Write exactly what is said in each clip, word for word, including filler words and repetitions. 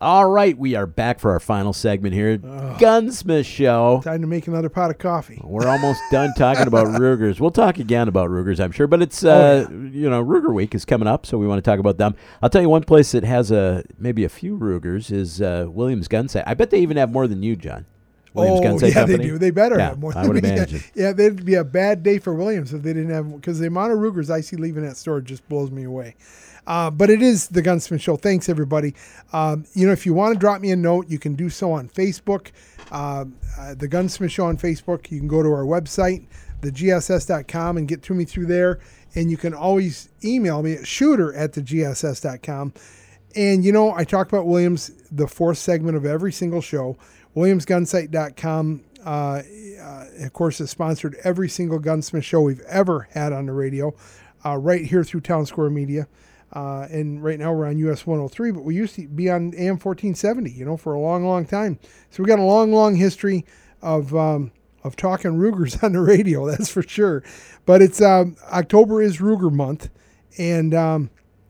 All right, we are back for our final segment here. Oh. Gunsmith Show. Time to make another pot of coffee. We're almost done talking about Rugers. We'll talk again about Rugers, I'm sure. But it's, uh, Oh, yeah. you know, Ruger Week is coming up, so we want to talk about them. I'll tell you one place that has a maybe a few Rugers is uh, Williams Gun Sight. I bet they even have more than you, John. Williams oh, Gun Sight yeah, Company. they do. They better Yeah, have more. I than would me. imagine. Yeah, it'd be a bad day for Williams if they didn't have, because the amount of Rugers I see leaving that store just blows me away. Uh, but it is the Gunsmith Show. Thanks, everybody. Um, you know, if you want to drop me a note, you can do so on Facebook. Uh, uh, the Gunsmith Show on Facebook. You can go to our website, the G S S dot com, and get to me through there. And you can always email me at shooter at the G S S dot com. And, you know, I talk about Williams, the fourth segment of every single show. Williams Gun Sight dot com, uh, uh, of course, has sponsored every single Gunsmith show we've ever had on the radio, uh, right here through Town Square Media. Uh, and right now we're on U S one oh three, but we used to be on A M fourteen seventy, you know, for a long, long time. So we got a long, long history of um, of talking Rugers on the radio, that's for sure. But it's um, October is Ruger month, and um,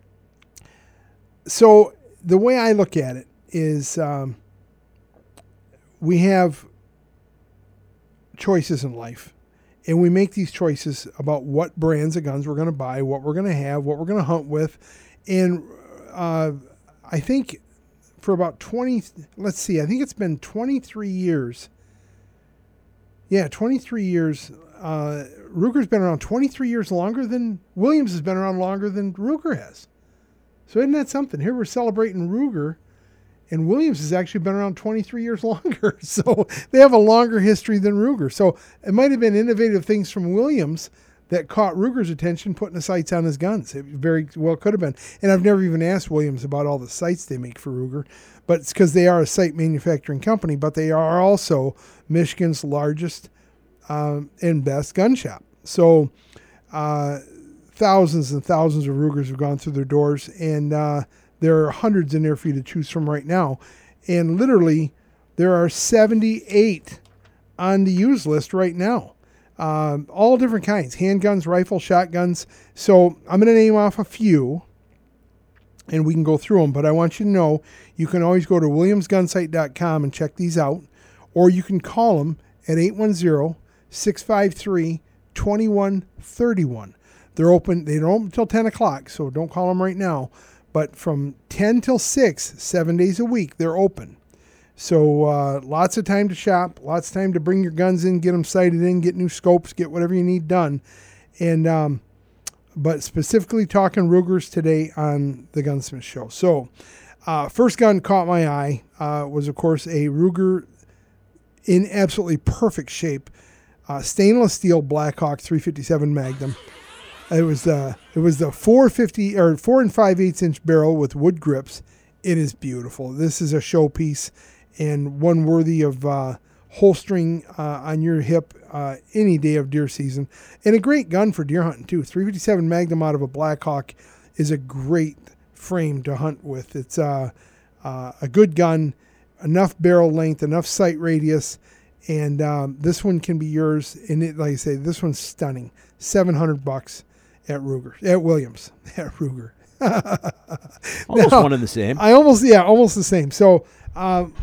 so the way I look at it is um, we have choices in life. And we make these choices about what brands of guns we're going to buy, what we're going to have, what we're going to hunt with. And uh, I think for about twenty, let's see, I think it's been twenty-three years. Yeah, twenty-three years. Uh, Ruger's been around twenty-three years longer than Williams has been around longer than Ruger has. So isn't that something? Here we're celebrating Ruger, and Williams has actually been around twenty-three years longer. So they have a longer history than Ruger. So it might have been innovative things from Williams that caught Ruger's attention, putting the sights on his guns. It very well could have been. And I've never even asked Williams about all the sights they make for Ruger, but it's because they are a sight manufacturing company, but they are also Michigan's largest um, and best gun shop. So uh, thousands and thousands of Rugers have gone through their doors, and uh, there are hundreds in there for you to choose from right now. And literally, there are seventy-eight on the used list right now. Um, all different kinds, handguns, rifles, shotguns. So I'm going to name off a few, and we can go through them. But I want you to know, you can always go to Williams Gun Sight dot com and check these out. Or you can call them at eight one zero, six five three, two one three one. They're open. They don't open until ten o'clock, so don't call them right now. But from ten till six, seven days a week, they're open. So uh, lots of time to shop, lots of time to bring your guns in, get them sighted in, get new scopes, get whatever you need done. And um, but specifically talking Rugers today on the Gunsmith Show. So uh, first gun caught my eye uh, was, of course, a Ruger in absolutely perfect shape. Uh, stainless steel Blackhawk three fifty-seven Magnum. It was the it was the four fifty or four and five eighths inch barrel with wood grips. It is beautiful. This is a showpiece and one worthy of uh, holstering uh, on your hip uh, any day of deer season. And a great gun for deer hunting too. three fifty-seven Magnum out of a Blackhawk is a great frame to hunt with. It's uh, uh, a good gun, enough barrel length, enough sight radius, and um, this one can be yours. And it, like I say, this one's stunning. seven hundred bucks. At Ruger, at Williams, at Ruger. Almost now, one and the same. I almost, yeah, almost the same. So, um,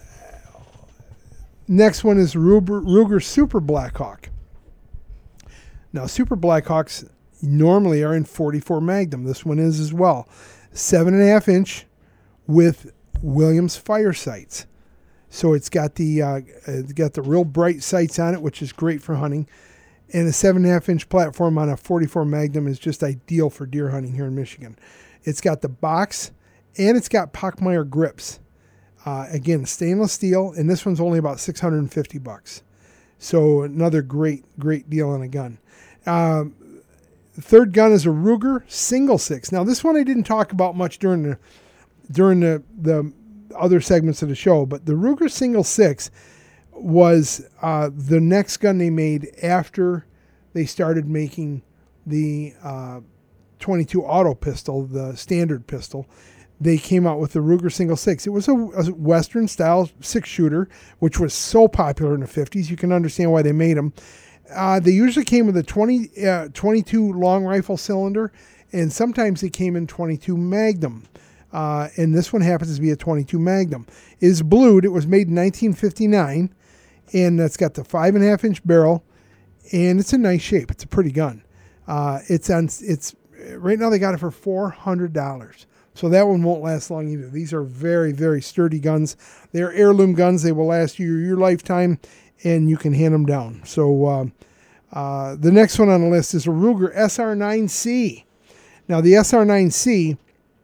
next one is Ruger, Ruger Super Blackhawk. Now, Super Blackhawks normally are in forty-four Magnum. This one is as well. Seven and a half inch with Williams fire sights. So it's got the uh, it's got the real bright sights on it, which is great for hunting. And a seven and a half inch platform on a forty-four Magnum is just ideal for deer hunting here in Michigan. It's got the box, and it's got Pockmeyer grips. Uh, again, stainless steel, and this one's only about six hundred fifty bucks. So another great, great deal on a gun. Um, the third gun is a Ruger Single Six. Now, this one I didn't talk about much during the during the the other segments of the show, but the Ruger Single Six was uh, the next gun they made after they started making the uh, twenty-two auto pistol, the standard pistol. They came out with the Ruger Single Six. It was a, a Western style six shooter, which was so popular in the fifties. You can understand why they made them. Uh, they usually came with a twenty, uh, twenty-two long rifle cylinder, and sometimes they came in twenty-two Magnum Uh, and this one happens to be a twenty-two Magnum. It is blued. It was made in nineteen fifty-nine, and it's got the five and a half inch barrel, and it's a nice shape. It's a pretty gun. Uh, it's on. It's right now they got it for four hundred dollars. So that one won't last long either. These are very, very sturdy guns. They're heirloom guns. They will last you your lifetime, and you can hand them down. So uh, uh, the next one on the list is a Ruger S R nine C. Now the S R nine C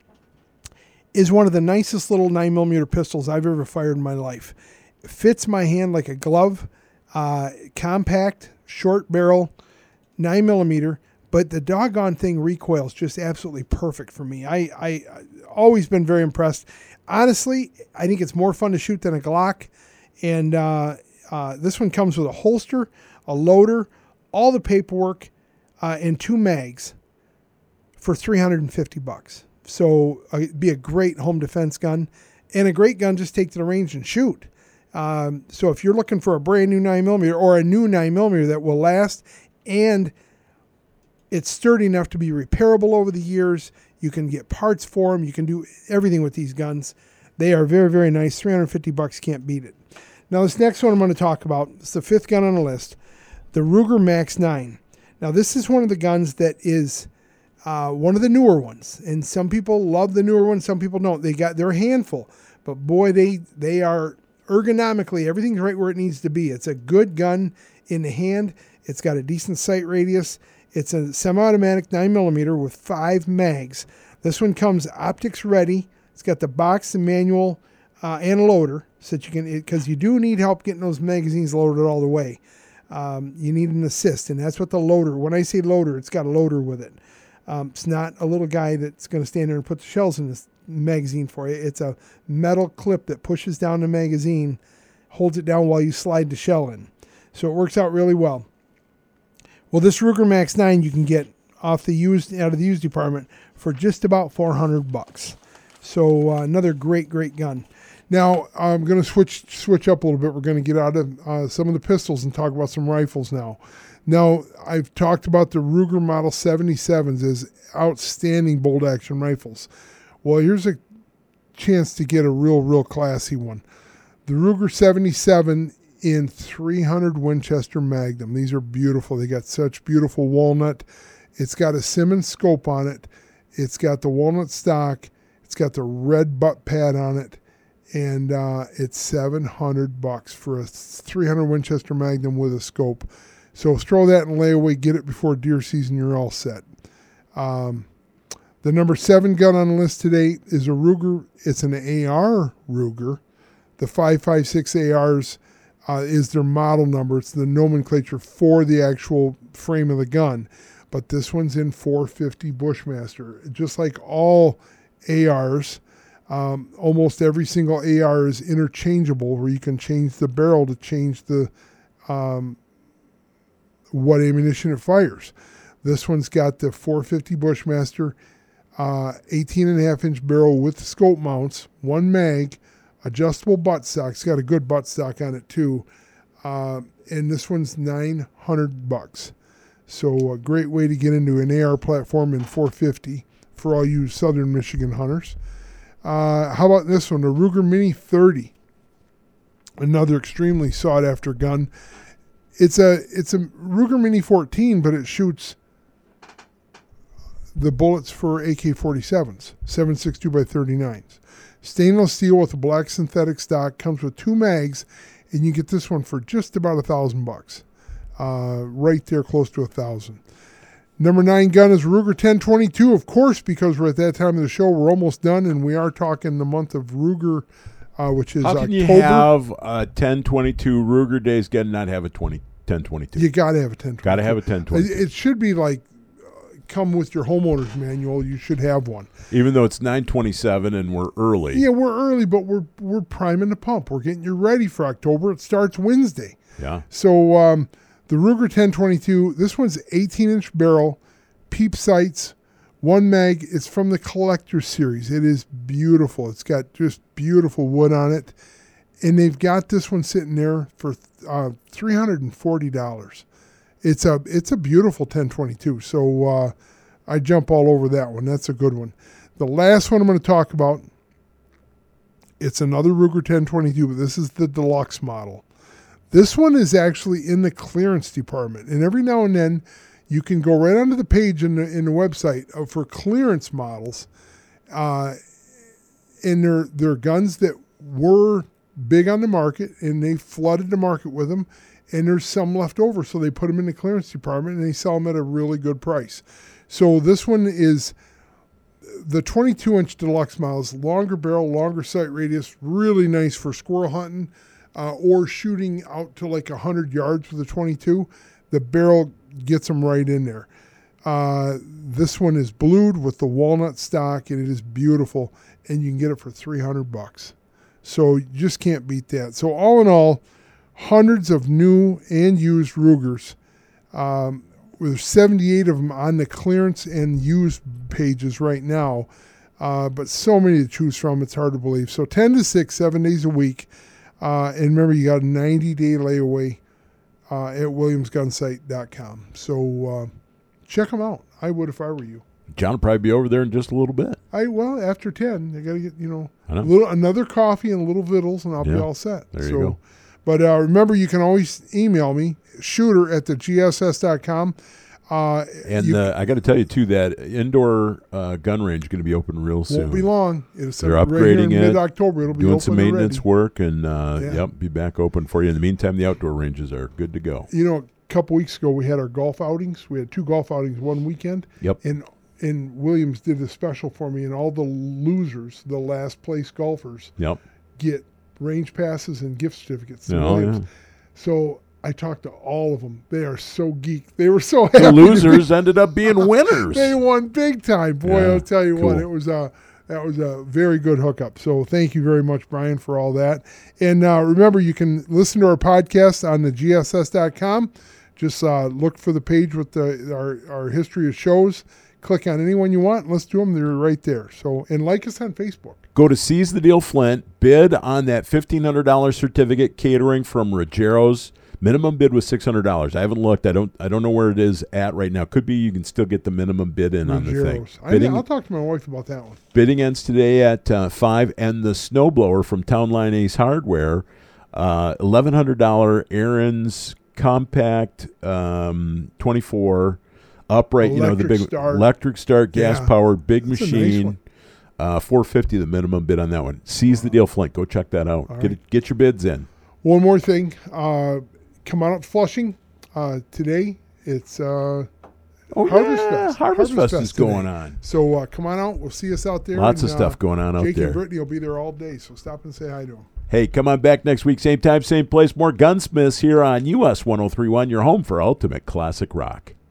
is one of the nicest little nine millimeter pistols I've ever fired in my life. It fits my hand like a glove, uh, compact, short barrel, nine millimeter. But the doggone thing recoils just absolutely perfect for me. I, I, I always been very impressed. Honestly, I think it's more fun to shoot than a Glock. And uh, uh, this one comes with a holster, a loader, all the paperwork, uh, and two mags for three hundred fifty bucks. So uh, it'd be a great home defense gun and a great gun just take to the range and shoot. Um, so if you're looking for a brand new nine millimeter or a new nine millimeter that will last and it's sturdy enough to be repairable over the years. You can get parts for them. You can do everything with these guns. They are very, very nice. three hundred fifty bucks, can't beat it. Now, this next one I'm going to talk about, it's the fifth gun on the list, the Ruger Max nine. Now, this is one of the guns that is uh, one of the newer ones. And some people love the newer ones. Some people don't. They got, they're a handful. But boy, they, they are ergonomically, everything's right where it needs to be. It's a good gun in the hand. It's got a decent sight radius. It's a semi-automatic nine millimeter with five mags. This one comes optics ready. It's got the box, the manual, uh, and a loader, so that you can, because you do need help getting those magazines loaded all the way. Um, you need an assist, and that's what the loader. When I say loader, it's got a loader with it. Um, it's not a little guy that's going to stand there and put the shells in this magazine for you. It's a metal clip that pushes down the magazine, holds it down while you slide the shell in. So it works out really well. Well, this Ruger Max nine you can get off the used out of the used department for just about four hundred bucks. So uh, another great, great gun. Now I'm going to switch switch up a little bit. We're going to get out of uh, some of the pistols and talk about some rifles now. Now I've talked about the Ruger Model seventy-sevens as outstanding bolt action rifles. Well, here's a chance to get a real, real classy one. The Ruger seventy-seven in three hundred Winchester Magnum. These are beautiful. They got such beautiful walnut. It's got a Simmons scope on it. It's got the walnut stock. It's got the red butt pad on it. And uh, it's seven hundred bucks for a three hundred Winchester Magnum with a scope. So throw that in layaway. Get it before deer season. You're all set. Um, the number seven gun on the list today is a Ruger. It's an A R Ruger. The five five six A Rs Uh, is their model number. It's the nomenclature for the actual frame of the gun. But this one's in four fifty Bushmaster. Just like all A Rs, um, almost every single A R is interchangeable where you can change the barrel to change the um, what ammunition it fires. This one's got the four fifty Bushmaster, uh, eighteen and a half inch barrel with the scope mounts, one mag, adjustable buttstock. It's got a good buttstock on it too. Uh, and this one's nine hundred bucks. So a great way to get into an A R platform in four fifty for all you Southern Michigan hunters. Uh, how about this one, the Ruger Mini thirty? Another extremely sought after gun. It's a it's a Ruger Mini fourteen, but it shoots the bullets for A K forty-sevens, seven sixty-two by thirty-nines. Stainless steel with a black synthetic stock, comes with two mags, and you get this one for just about a thousand bucks. Uh, right there, close to a thousand. Number nine gun is Ruger ten twenty-two, of course, because we're at that time of the show. We're almost done, and we are talking the month of Ruger, uh, which is How can October. you have a ten twenty-two Ruger days gun and not have a twenty ten twenty-two? You got to have a ten twenty-two. Got to have a ten twenty-two. It should be like come with your homeowner's manual. You should have one. Even though it's nine twenty-seven and we're early. Yeah, we're early, but we're we're priming the pump. We're getting you ready for October. It starts Wednesday. Yeah. So um, the Ruger ten twenty-two, this one's eighteen inch barrel, peep sights, one mag. It's from the Collector Series. It is beautiful. It's got just beautiful wood on it. And they've got this one sitting there for uh, three hundred forty dollars. It's a it's a beautiful ten twenty-two. So uh, I jump all over that one. That's a good one. The last one I'm going to talk about, it's another Ruger ten twenty-two, but this is the deluxe model. This one is actually in the clearance department, and every now and then you can go right onto the page in the, in the website for clearance models, uh, and they're, they're guns that were big on the market, and they flooded the market with them, and there's some left over, so they put them in the clearance department, and they sell them at a really good price. So this one is the twenty-two inch deluxe models, longer barrel, longer sight radius, really nice for squirrel hunting uh, or shooting out to like one hundred yards with a twenty-two. The barrel gets them right in there. Uh, this one is blued with the walnut stock, and it is beautiful, and you can get it for three hundred bucks. So you just can't beat that. So all in all, hundreds of new and used Rugers. Um, There's seventy-eight of them on the clearance and used pages right now, uh, but so many to choose from, it's hard to believe. So ten to six, seven days a week. Uh, and remember, you got a ninety-day layaway uh, at williams gun sight dot com. So uh, check them out. I would if I were you. John will probably be over there in just a little bit. I Well, after ten, I got to get, you know, know. A little, another coffee and a little vittles, and I'll Yeah. be all set. There you so, go. But uh, remember, you can always email me, shooter at the G S S dot com. Uh, And you uh, I got to tell you, too, that indoor uh, gun range is going to be open real soon. won't be long. It's They're right upgrading here in it, mid-October. It'll be doing open some and maintenance ready. work, and uh, Yeah. yep, be back open for you. In the meantime, the outdoor ranges are good to go. You know, a couple weeks ago, we had our golf outings. We had two golf outings one weekend. Yep. And and Williams did a special for me, and all the losers, the last place golfers, Yep. get range passes and gift certificates to Oh, Williams. yeah. So I talked to all of them. They are so geeked. They were so happy. The losers ended up being winners. They won big time. Boy, Yeah, I'll tell you what, cool. it was a that was a very good hookup. So thank you very much, Brian, for all that. And uh, remember, you can listen to our podcast on the G S S dot com. Just uh, look for the page with the our, our history of shows. Click on any one you want. Let's do them. They're right there. So and like us on Facebook. Go to Seize the Deal Flint, bid on that fifteen hundred dollars certificate catering from Rugero's. Minimum bid was six hundred dollars. I haven't looked. I don't I don't know where it is at right now. Could be you can still get the minimum bid in on the thing. Rugero's. I Bidding, I'll talk to my wife about that one. bidding ends today at uh, five, and the snowblower from Townline Ace Hardware, uh, eleven hundred dollars Aaron's compact um, twenty-four upright, you know, the Electric big start. electric start, gas Yeah. powered, big That's a nice machine. one. Uh, four fifty the minimum bid on that one. Seize the Deal Flint. Go check that out. All Get right. it, get your bids in. One more thing. Uh, come on up to Flushing uh, today. It's uh, Oh, Harvest yeah. Fest. Harvest, Harvest Fest, Fest is going today. on. So uh, come on out. We'll see us out there. Lots and, of stuff uh, going on out Jake there. and Brittany will be there all day. So stop and say hi to them. Hey, come on back next week, same time, same place. More Gunsmiths here on U S one oh three point one, your home for ultimate classic rock.